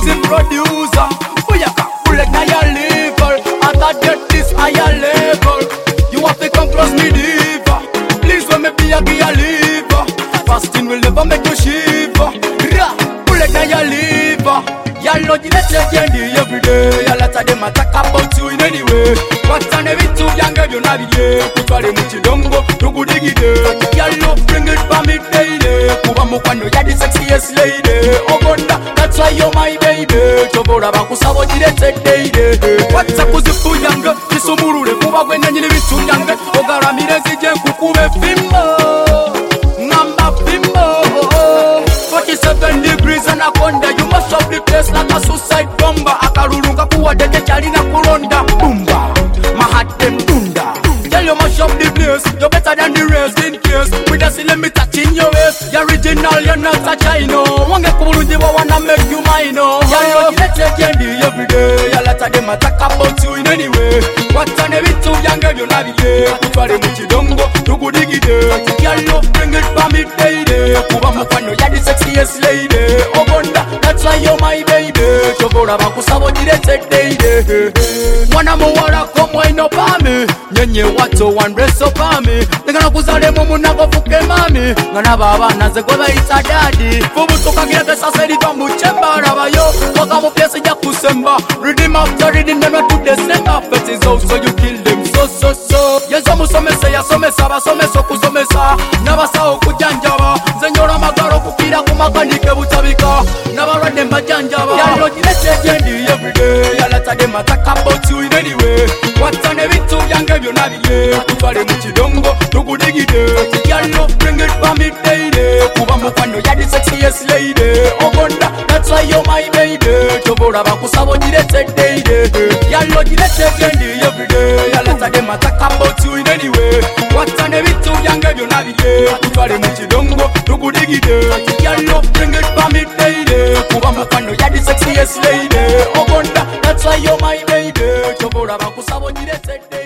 exclusive producer. Booyaka, bullet na your level. I thought get this higher level. You have to come close me diva. Please when me be a give a liver. Fasting will never make you shiver. Ra, bullet na your liver. Y'all know the legend every day. A lot of them attack about you in any way. What's on every two young girl you navigate. Kutwale muchidongo, tukudigide. Y'all know bring it for me daily. Kuba mukwano ya the sexiest lady. Ogonda, that's why you're my baby. Chobora bakusabo direte daily. What's a kuzifu young girl? Kisumurule kuba kwenya nyini vitu young girl. Ogara mirezi jen kukube fimbo. Ngamba fimbo. 47 degrees anaconda. You must have the place like a suicide bomber. Akarurunga kuwa deke chali na kulonda. Boomba, my heart them dunda. Tell you mash up the place. You're better than the rest in case. With a let me touch in your waist. You're original, you're not a Chino. Wange kuburundi wa wanna make you mine. Y'all know the legend every day. Y'all lot of them attack about you in any way. What's on every two young girl you navigate. Kutwale muchidongo, tukudigide. Y'all know bring it for me daily. Kuba mukwano ya the sexiest lady. Ogonda, that's why you're my baby. Chobora bakusabo direte daily. Mwana muwara komo ino pami. Nyenye watu wanreso pami. Ngana kuzale mumu nako fuke mami. Ngana baba naze kwa ita daddy. Fubu toka gira pesa sedi bambu chemba. Rabayo, waka mu piyesi ya kusemba. Redeem after redeem never to December. Fetiz out so you kill them so. Yezo musomese ya somesa ba someso kusomesa. Nabasa okujanjaba. Zenyora magaro kukira kumakanike butabika. Nabara dem bajanjaba. Y'all the legend every day. Y'all lot of them attack about you in any way. What's on every two young girl you navigate. Kutwale muchidongo, tukudigide. Y'all know bring it for me daily. Kuba mukwano ya the sexiest lady. Ogonda, that's why you're my baby. Chobora bakusabo direte daily. Y'all know the legend every day. Y'all lot of them attack about you in any way. What's on every two young girl you navigate. Kutwale muchidongo, tukudigide. Y'all know bring it for me daily. Kuba mukwano ya the sexiest lady. Ogonda, that's why you're my baby. Chobora bakusabo direte daily.